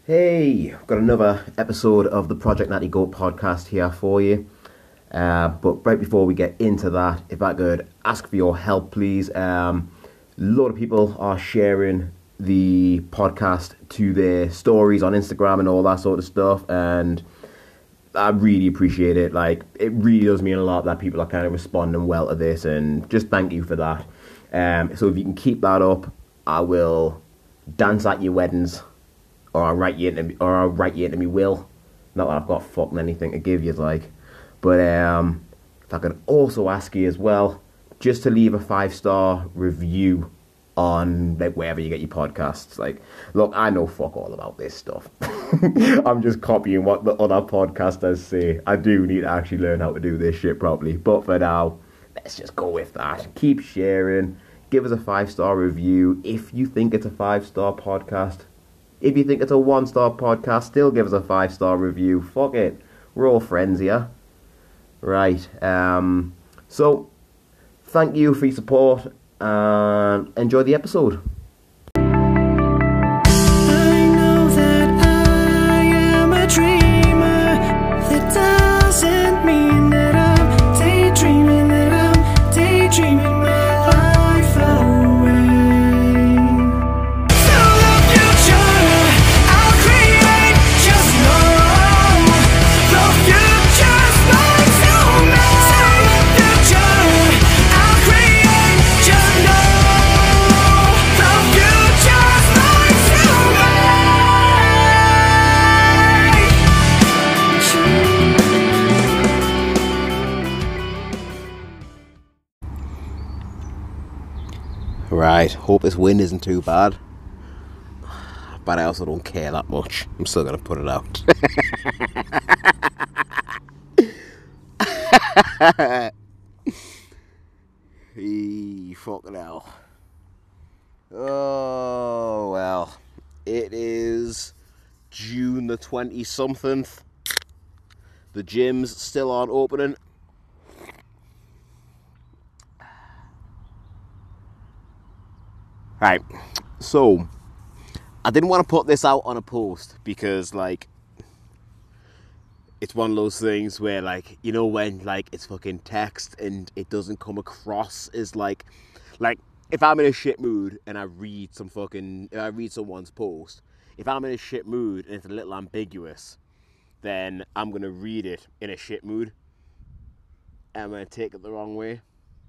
Hey, I've got another episode of the Project Natty Goat podcast here for you. But right before we get into that, if I could ask for your help, please. A lot of people are sharing the podcast to their stories on Instagram and all that sort of stuff, and I really appreciate it. Like, it really does mean a lot that people are kind of responding well to this, and just thank you for that. So if you can keep that up, I will dance at your weddings. Or I'll write you into me will. Not that I've got fucking anything to give you, like. But if I could also ask you as well, just to leave a 5-star review on like wherever you get your podcasts. Like, look, I know fuck all about this stuff. I'm just copying what the other podcasters say. I do need to actually learn how to do this shit properly. But for now, let's just go with that. Keep sharing. Give us a 5-star review if you think it's a 5-star podcast. If you think it's a 1-star podcast, still give us a 5-star review. Fuck it. We're all friends here. Right. So, thank you for your support and enjoy the episode. I know that I am a dreamer. That doesn't mean that I'm daydreaming, my life away. So the future I'll create, just know the future's mine, so the future I'll create, just know the future's mine, so Right. Hope this wind isn't too bad. But I also don't care that much. I'm still going to put it out. Fucking hell. Oh, well. It is June the 20-something. The gyms still aren't opening. Right. So, I didn't want to put this out on a post because, like, it's one of those things where, like, you know when, like, it's fucking text and it doesn't come across as, like, if I'm in a shit mood and I read someone's post, if I'm in a shit mood and it's a little ambiguous, then I'm going to read it in a shit mood and I'm going to take it the wrong way.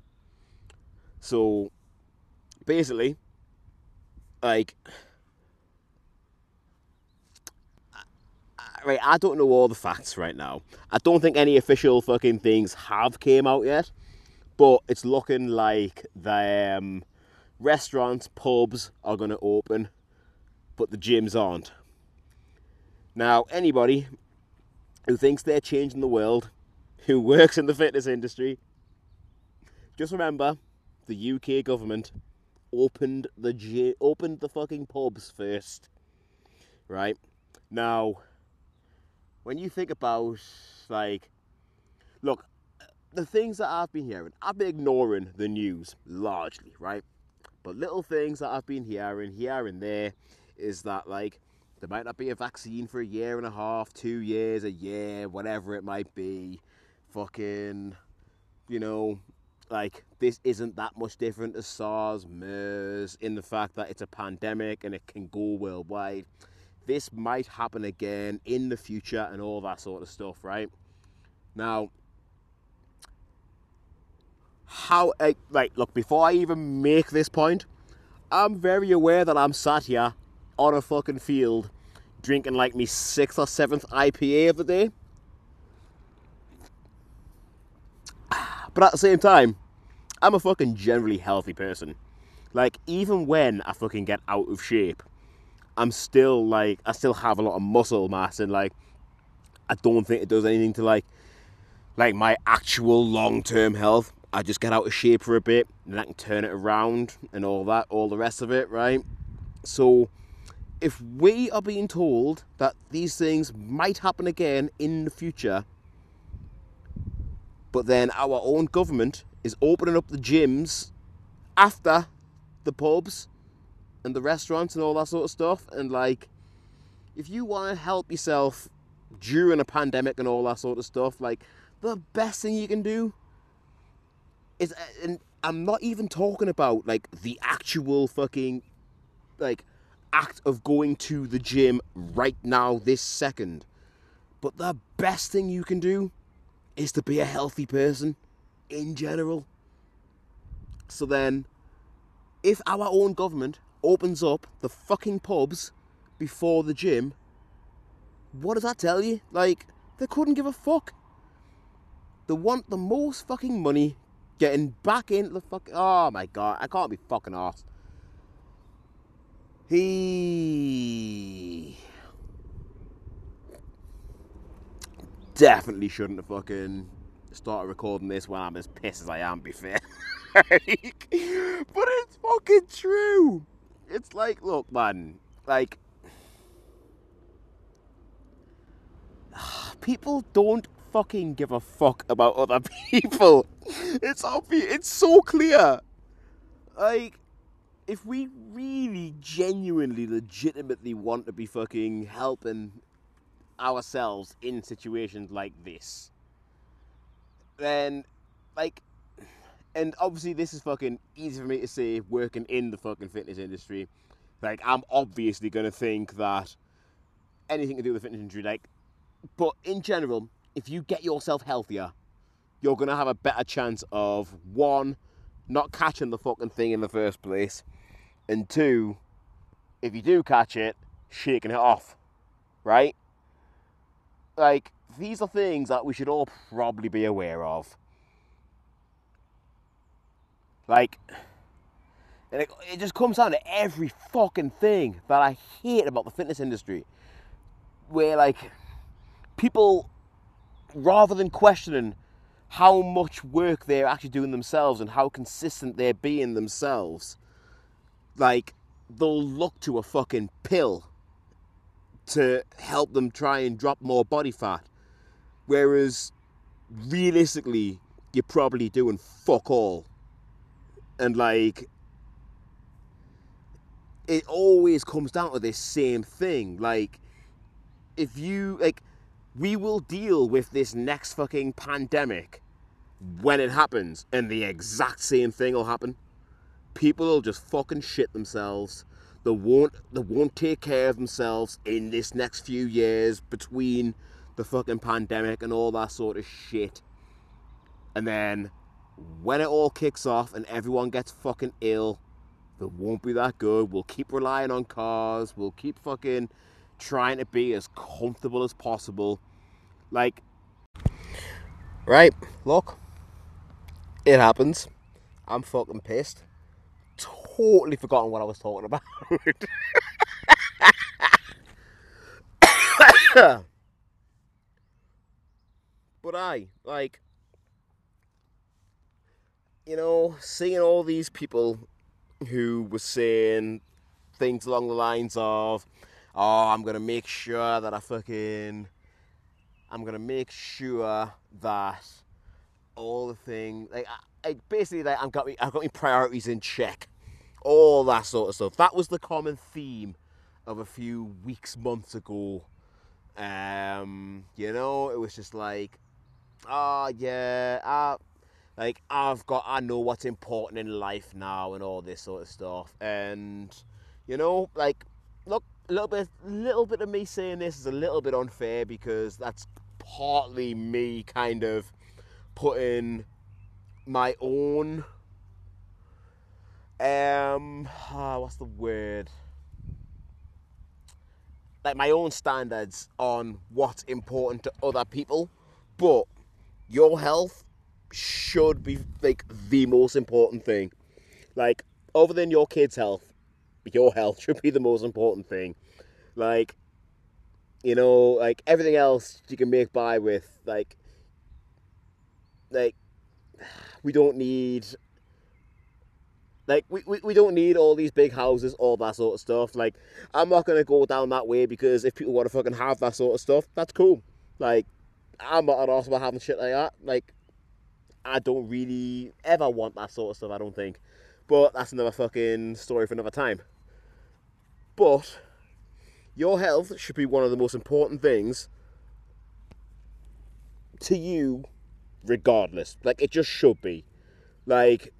So, basically, like, right, I don't know all the facts right now. I don't think any official fucking things have came out yet, but it's looking like the restaurants, pubs are going to open, but the gyms aren't. Now, anybody who thinks they're changing the world, who works in the fitness industry, just remember, the UK government opened the fucking pubs first, right? Now, when you think about, like, look, the things that I've been hearing, I've been ignoring the news largely, right? But little things that I've been hearing here and there is that, like, there might not be a vaccine for a year and a half, 2 years, a year, whatever it might be. Fucking, you know, like, this isn't that much different to SARS, MERS, in the fact that it's a pandemic and it can go worldwide. This might happen again in the future and all that sort of stuff, right? Now, look, before I even make this point, I'm very aware that I'm sat here on a fucking field drinking like me 6th or 7th IPA of the day. But at the same time, I'm a fucking generally healthy person. Like, even when I fucking get out of shape, I'm still, like, I still have a lot of muscle mass, and, like, I don't think it does anything to, like my actual long-term health. I just get out of shape for a bit, and then I can turn it around and all that, all the rest of it, right? So, if we are being told that these things might happen again in the future, but then our own government is opening up the gyms after the pubs and the restaurants and all that sort of stuff, and, like, if you want to help yourself during a pandemic and all that sort of stuff, like, the best thing you can do is, and I'm not even talking about, like, the actual fucking, like, act of going to the gym right now, this second. But the best thing you can do is to be a healthy person in general. So then, if our own government opens up the fucking pubs before the gym, what does that tell you? Like, they couldn't give a fuck. They want the most fucking money getting back into the fucking... Oh my god, I can't be fucking arsed. He definitely shouldn't have fucking started recording this when I'm as pissed as I am, be fair. But it's fucking true. It's like, look, man, like, people don't fucking give a fuck about other people. It's obvious. It's so clear. Like, if we really, genuinely, legitimately want to be fucking helping ourselves in situations like this, then, like, and obviously this is fucking easy for me to say working in the fucking fitness industry. Like, I'm obviously going to think that anything to do with the fitness industry, like, but in general, if you get yourself healthier, you're going to have a better chance of, one, not catching the fucking thing in the first place, and two, if you do catch it, shaking it off, right? Like, these are things that we should all probably be aware of. Like, and it just comes down to every fucking thing that I hate about the fitness industry, where, like, people, rather than questioning how much work they're actually doing themselves and how consistent they're being themselves, like, they'll look to a fucking pill to help them try and drop more body fat, whereas realistically you're probably doing fuck all. And, like, it always comes down to this same thing. Like, if you, like, we will deal with this next fucking pandemic when it happens, and the exact same thing will happen. People will just fucking shit themselves. They won't take care of themselves in this next few years between the fucking pandemic and all that sort of shit. And then when it all kicks off and everyone gets fucking ill, it won't be that good. We'll keep relying on cars. We'll keep fucking trying to be as comfortable as possible. Like, right, look, it happens. I'm fucking pissed. Totally forgotten what I was talking about. But like, you know, seeing all these people who were saying things along the lines of, oh, I'm going to make sure that all the things, like, I basically, like, I've got my priorities in check. All that sort of stuff. That was the common theme of a few weeks, months ago. You know, it was just like, oh yeah, like, I know what's important in life now and all this sort of stuff. And, you know, like, look, a little bit of me saying this is a little bit unfair, because that's partly me kind of putting my own, what's the word? Like, my own standards on what's important to other people. But your health should be, like, the most important thing. Like, other than your kids' health, your health should be the most important thing. Like, you know, like, everything else you can make by with. Like, we don't need, like, we don't need all these big houses, all that sort of stuff. Like, I'm not going to go down that way, because if people want to fucking have that sort of stuff, that's cool. Like, I'm not an arse about having shit like that. Like, I don't really ever want that sort of stuff, I don't think. But that's another fucking story for another time. But Your health should be one of the most important things to you, regardless. Like, it just should be. Like,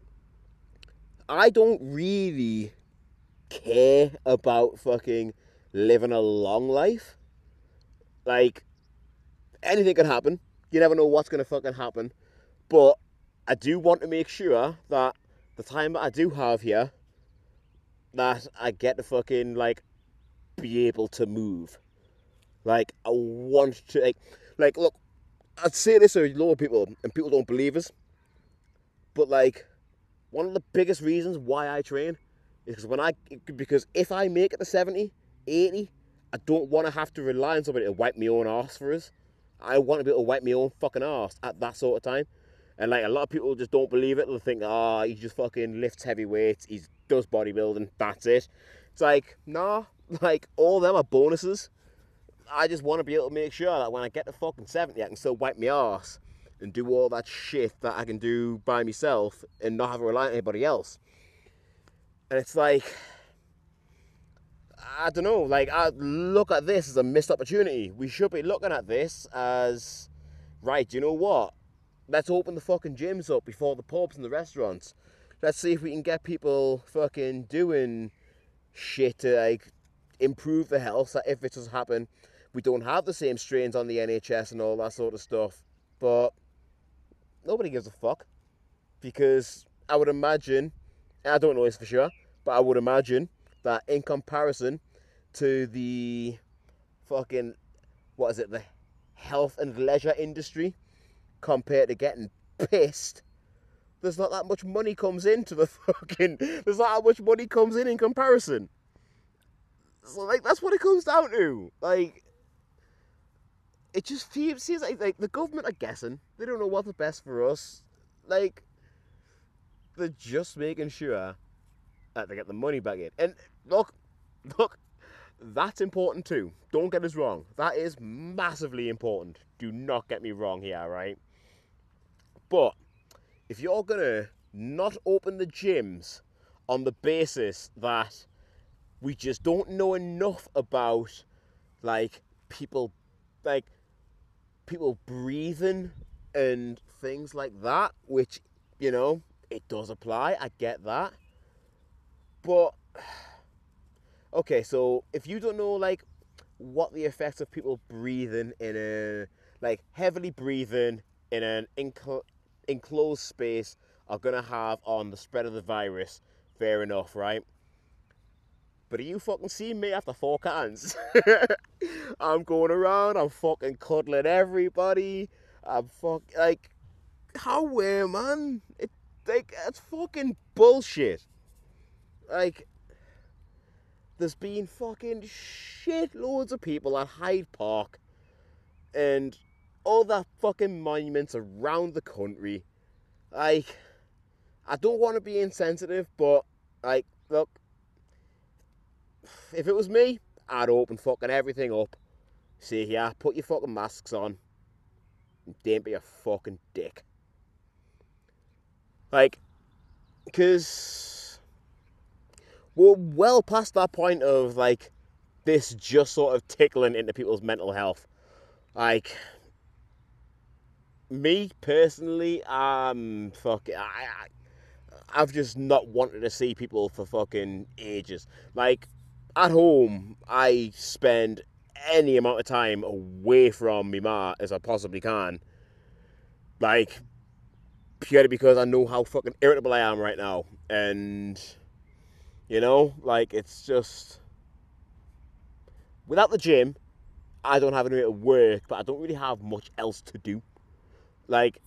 I don't really care about fucking living a long life. Like, anything can happen. You never know what's going to fucking happen. But I do want to make sure that the time that I do have here, that I get to fucking, like, be able to move. Like, I want to, like, look, I'd say this to a lot of people, and people don't believe us, but, like, one of the biggest reasons why I train is because if I make it to 70, 80, I don't want to have to rely on somebody to wipe my own arse for us. I want to be able to wipe my own fucking arse at that sort of time. And, like, a lot of people just don't believe it. They'll think, he just fucking lifts heavy weights, he does bodybuilding, that's it. It's like, nah, like, all them are bonuses. I just want to be able to make sure that when I get to fucking 70, I can still wipe my arse and do all that shit that I can do by myself and not have to rely on anybody else. And it's like, I don't know, like, I look at this as a missed opportunity. We should be looking at this as, right, you know what? Let's open the fucking gyms up before the pubs and the restaurants. Let's see if we can get people fucking doing shit to, like, improve the health, so if it does happen, we don't have the same strains on the NHS and all that sort of stuff. But nobody gives a fuck, because I would imagine, I don't know this for sure, but I would imagine that in comparison to the fucking, the health and leisure industry, compared to getting pissed, there's not that much money comes into the fucking, there's not that much money comes in comparison. So, like, that's what it comes down to. Like, it just seems like the government are guessing. They don't know what's the best for us. Like, they're just making sure that they get the money back in. And look, that's important too. Don't get us wrong. That is massively important. Do not get me wrong here, right? But if you're gonna not open the gyms on the basis that we just don't know enough about, like, people breathing and things like that, which, you know, it does apply, I get that. But, okay, so if you don't know, like, what the effects of people breathing in a, like, heavily breathing in an enclosed space are going to have on the spread of the virus, fair enough, right? But are you fucking seeing me after 4 cans? I'm going around, I'm fucking cuddling everybody. I'm like, how weird, man? It's fucking bullshit. Like, there's been fucking shitloads of people at Hyde Park and other fucking monuments around the country. Like, I don't want to be insensitive, but, like, look, if it was me, I'd open fucking everything up. See here, put your fucking masks on. And don't be a fucking dick. Like, because we're well past that point of, like, this just sort of tickling into people's mental health. Like, me personally, I've just not wanted to see people for fucking ages. Like, at home, I spend any amount of time away from me ma as I possibly can. Like, purely because I know how fucking irritable I am right now. And, you know, like, it's just, without the gym, I don't have anywhere to work, but I don't really have much else to do. Like,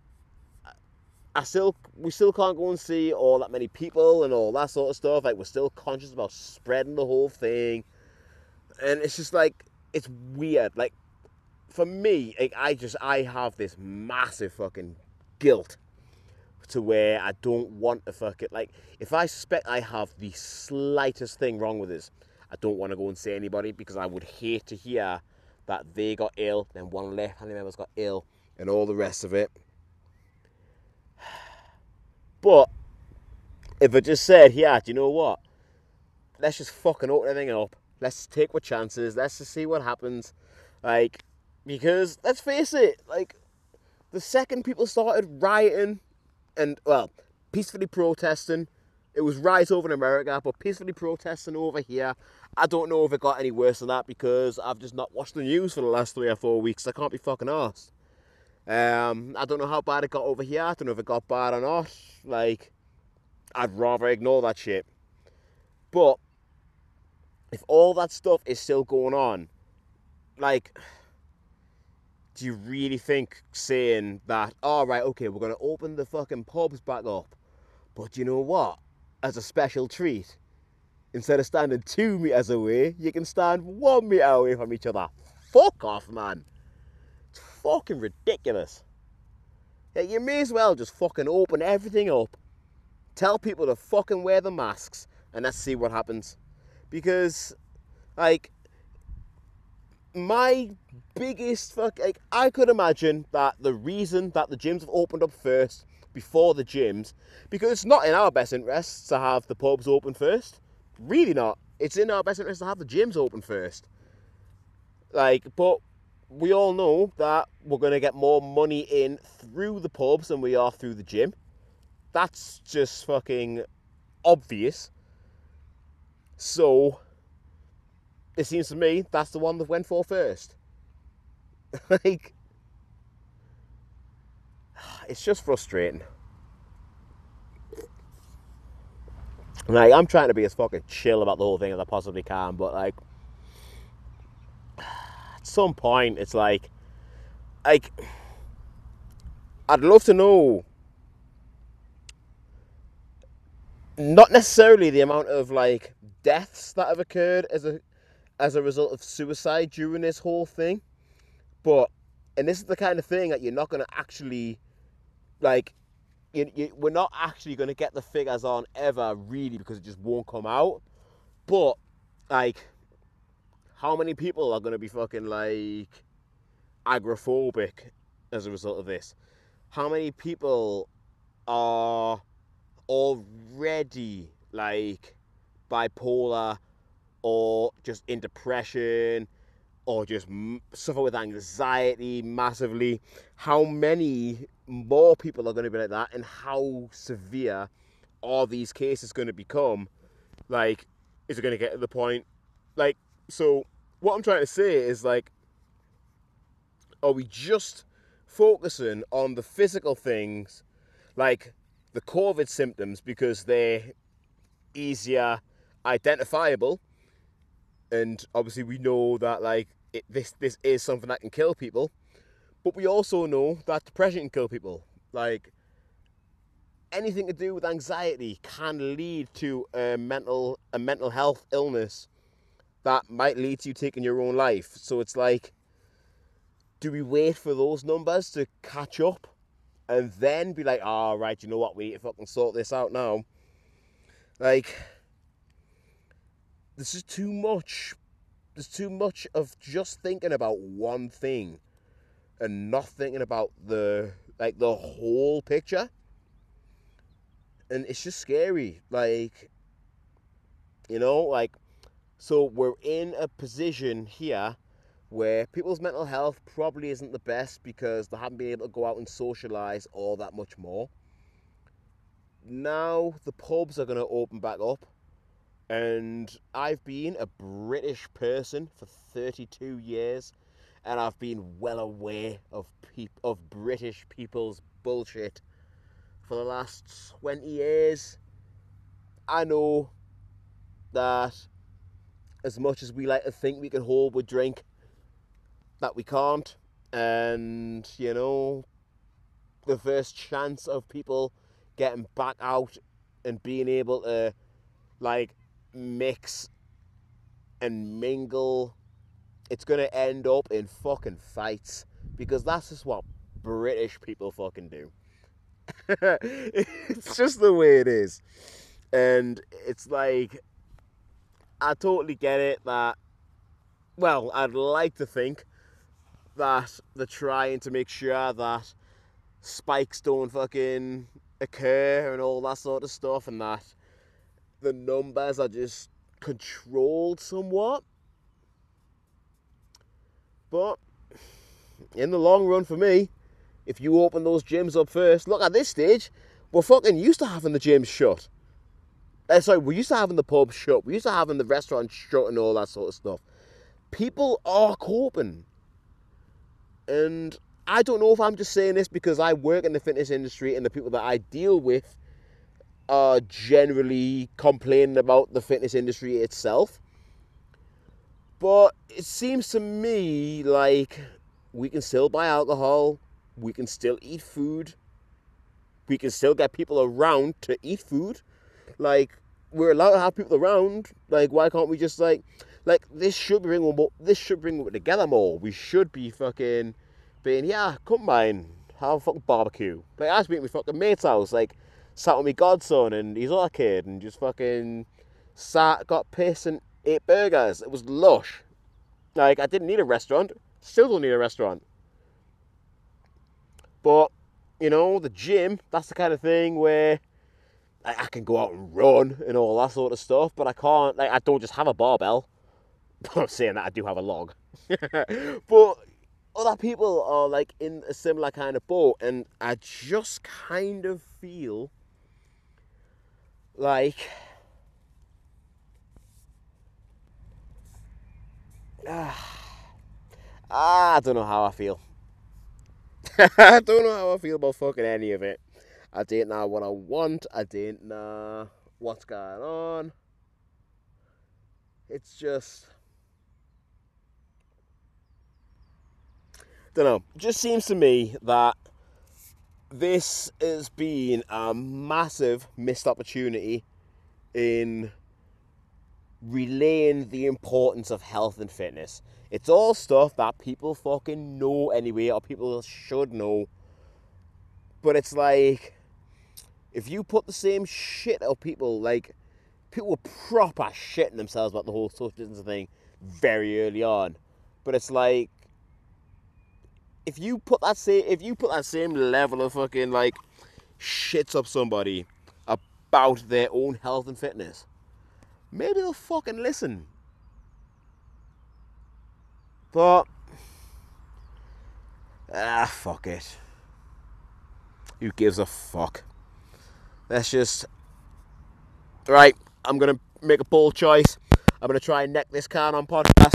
we still can't go and see all that many people and all that sort of stuff. Like, we're still conscious about spreading the whole thing. And it's just, like, it's weird. Like, for me, like, I have this massive fucking guilt to where I don't want to fucking, like, if I suspect I have the slightest thing wrong with this, I don't want to go and see anybody, because I would hate to hear that they got ill, then one of their family members got ill, and all the rest of it. But if I just said, yeah, do you know what? Let's just fucking open everything up. let's take our chances. Let's just see what happens. Like, because let's face it, like, the second people started rioting and, well, peacefully protesting, it was riots over in America, but peacefully protesting over here, I don't know if it got any worse than that because I've just not watched the news for the last 3 or 4 weeks. I can't be fucking arsed. I don't know how bad it got over here. I don't know if it got bad or not. Like, I'd rather ignore that shit. But if all that stuff is still going on, like, do you really think saying that, all right, okay, we're going to open the fucking pubs back up, but you know what? As a special treat, instead of standing 2 meters away, you can stand 1 meter away from each other. Fuck off, man. It's fucking ridiculous. Yeah, you may as well just fucking open everything up, tell people to fucking wear the masks, and let's see what happens. Because, like, my biggest I could imagine that the reason that the gyms have opened up first before the gyms, because it's not in our best interests to have the pubs open first. Really not. It's in our best interest to have the gyms open first. Like, but we all know that we're going to get more money in through the pubs than we are through the gym. That's just fucking obvious. So, it seems to me that's the one that went for first. Like, it's just frustrating. Like, I'm trying to be as fucking chill about the whole thing as I possibly can, but, like, at some point, it's like, I'd love to know, not necessarily the amount of, like, deaths that have occurred as a result of suicide during this whole thing, but, and this is the kind of thing that you're not going to actually, like, we're not actually going to get the figures on ever, really, because it just won't come out. But, like, how many people are going to be fucking, like, agoraphobic as a result of this? How many people are already, like, bipolar or just in depression or just suffer with anxiety massively? How many more people are going to be like that, and how severe are these cases going to become? Like, is it going to get to the point, like, so what I'm trying to say is, like, are we just focusing on the physical things, like the COVID symptoms, because they're easier identifiable, and obviously we know that, like, this is something that can kill people, but we also know that depression can kill people. Like, anything to do with anxiety can lead to a mental health illness that might lead to you taking your own life. So it's like, do we wait for those numbers to catch up and then be like, oh, right, you know what, we need to fucking sort this out now? Like, this is too much. There's too much of just thinking about one thing and not thinking about the whole picture. And it's just scary. Like, you know, like, so we're in a position here where people's mental health probably isn't the best because they haven't been able to go out and socialise all that much more. Now the pubs are going to open back up, and I've been a British person for 32 years, and I've been well aware of British people's bullshit for the last 20 years. I know that as much as we like to think we can hold with drink, that we can't. And, you know, the first chance of people getting back out and being able to, like, mix and mingle, it's going to end up in fucking fights, because that's just what British people fucking do. It's just the way it is. And it's like, I totally get it that, well, I'd like to think that they're trying to make sure that spikes don't fucking occur and all that sort of stuff, and that the numbers are just controlled somewhat. But in the long run for me, if you open those gyms up first, look, at this stage, we're fucking used to having the gyms shut. We're used to having the pubs shut. We're used to having the restaurants shut and all that sort of stuff. People are coping. And I don't know if I'm just saying this because I work in the fitness industry and the people that I deal with are generally complaining about the fitness industry itself. But it seems to me like we can still buy alcohol, we can still eat food, we can still get people around to eat food. Like, we're allowed to have people around. Like, why can't we just this should bring them together more. We should be fucking being, yeah, come by, have a fucking barbecue. Like, I was being at my fucking mate's house, like, sat with my godson and his other kid and just fucking sat, got pissed and ate burgers. It was lush. Like, I didn't need a restaurant. Still don't need a restaurant. But, you know, the gym, that's the kind of thing where I can go out and run and all that sort of stuff, but I can't, I don't just have a barbell. I'm saying that I do have a log. But other people are, like, in a similar kind of boat, and I just kind of feel like I don't know how I feel. I don't know how I feel about fucking any of it. I don't know what I want. I don't know what's going on. It's just, don't know. It just seems to me that this has been a massive missed opportunity in relaying the importance of health and fitness. It's all stuff that people fucking know anyway, or people should know. But it's like, if you put the same shit out people, like, people were proper shitting themselves about the whole social distancing thing very early on. But it's like, if you put that same level of fucking, like, shits up somebody about their own health and fitness, maybe they'll fucking listen. But fuck it. Who gives a fuck? Let's just, right, I'm gonna make a bold choice. I'm gonna try and neck this can on podcast.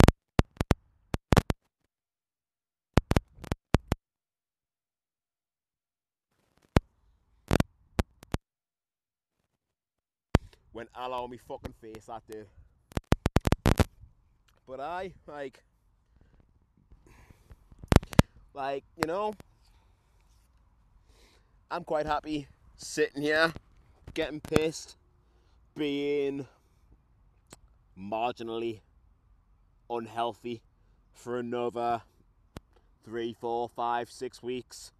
When allow me fucking face that dude. But you know, I'm quite happy sitting here, getting pissed, being marginally unhealthy for another 3, 4, 5, 6 weeks.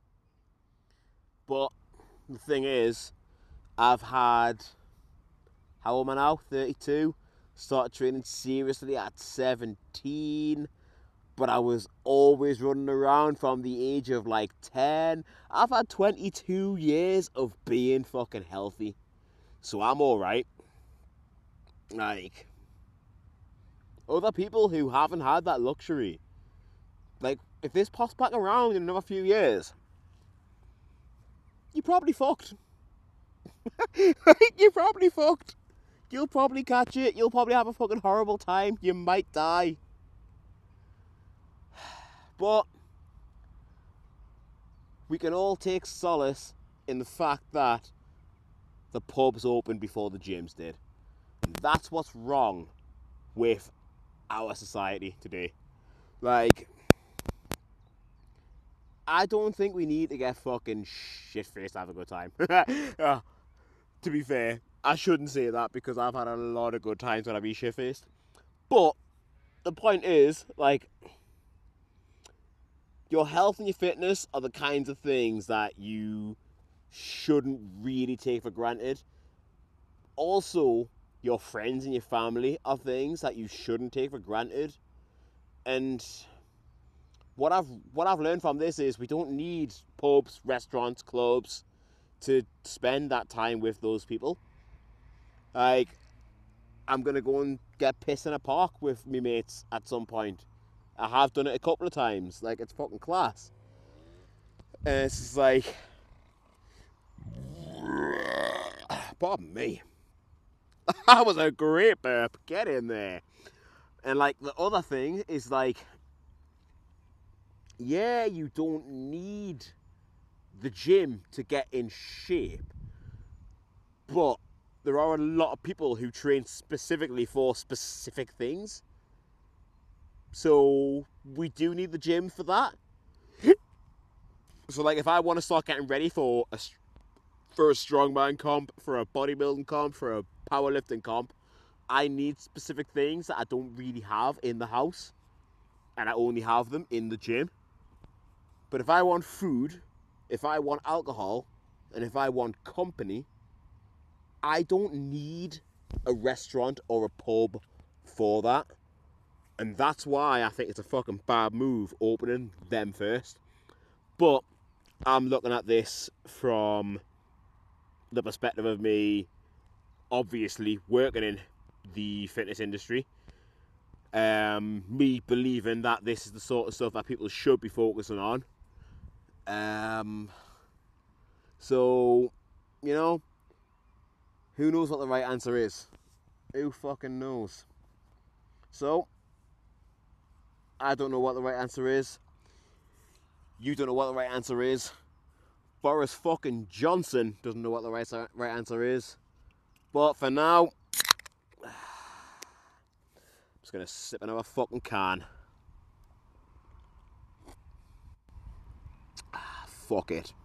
But the thing is, I've had, how old am I now? 32. Started training seriously at 17. But I was always running around from the age of like 10. I've had 22 years of being fucking healthy. So I'm alright. Like, other people who haven't had that luxury, like, if this pops back around in another few years, you're probably fucked. You're probably fucked. You'll probably catch it. You'll probably have a fucking horrible time. You might die. But we can all take solace in the fact that the pubs opened before the gyms did. And that's what's wrong with our society today. Like, I don't think we need to get fucking shit-faced to have a good time. To be fair, I shouldn't say that because I've had a lot of good times when I be shit-faced. But the point is, like, your health and your fitness are the kinds of things that you shouldn't really take for granted. Also, your friends and your family are things that you shouldn't take for granted. And what I've learned from this is we don't need pubs, restaurants, clubs to spend that time with those people. Like, I'm gonna go and get pissed in a park with me mates at some point. I have done it a couple of times. Like, it's fucking class. And it's just like, pardon me. That was a great burp. Get in there. And like the other thing is like, yeah, you don't need the gym to get in shape, but there are a lot of people who train specifically for specific things. So we do need the gym for that. So like, if I want to start getting ready for a strongman comp, for a bodybuilding comp, for a powerlifting comp, I need specific things that I don't really have in the house, and I only have them in the gym. But if I want food, if I want alcohol, and if I want company, I don't need a restaurant or a pub for that. And that's why I think it's a fucking bad move opening them first. But I'm looking at this from the perspective of me obviously working in the fitness industry. Me believing that this is the sort of stuff that people should be focusing on. So, you know, who knows what the right answer is? Who fucking knows? So, I don't know what the right answer is. You don't know what the right answer is. Boris fucking Johnson doesn't know what the right answer is. But for now, I'm just gonna sip another fucking can. Fuck it.